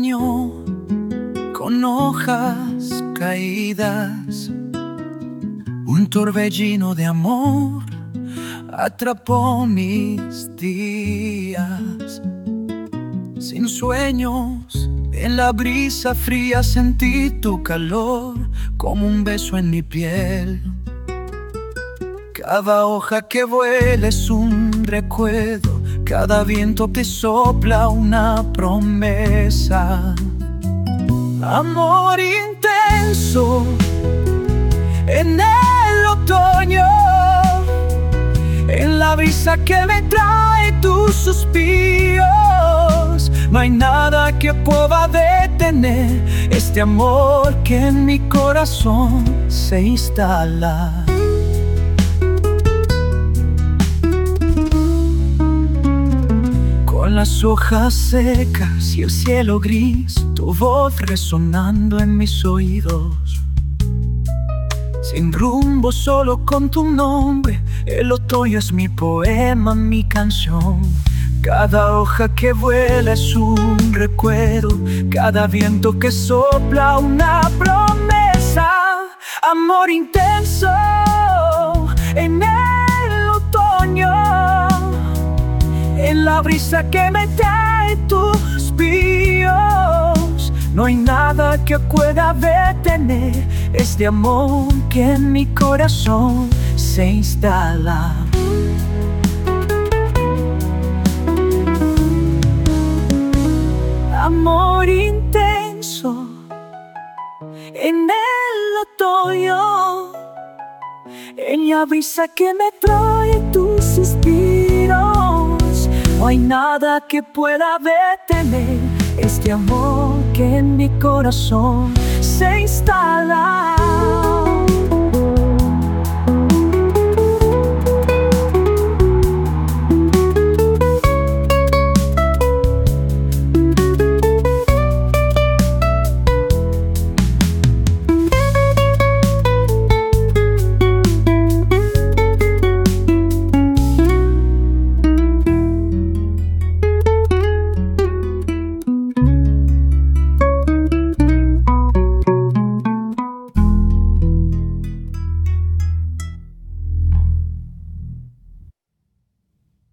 otoño con hojas caídas, un torbellino de amor atrapó mis días. Sin sueños, en la brisa fría sentí tu calor como un beso en mi piel. Cada hoja que vuela es un recuerdo, cada viento te sopla una promesa. Amor intenso en el otoño, en la brisa que me trae tus suspiros. No hay nada que pueda detener este amor que en mi corazón se instala. Con las hojas secas y el cielo gris, tu voz resonando en mis oídos. Sin rumbo, solo con tu nombre, el otoño es mi poema, mi canción. Cada hoja que vuela es un recuerdo, cada viento que sopla una promesa. Amor intenso en el otoño, en la brisa que me trae tus suspiros. No hay nada que pueda detener este amor que en mi corazón se instala. Amor intenso en el otoño, en la brisa que me trae tus suspiros. No hay nada que pueda detener este amor que en mi corazón se instala.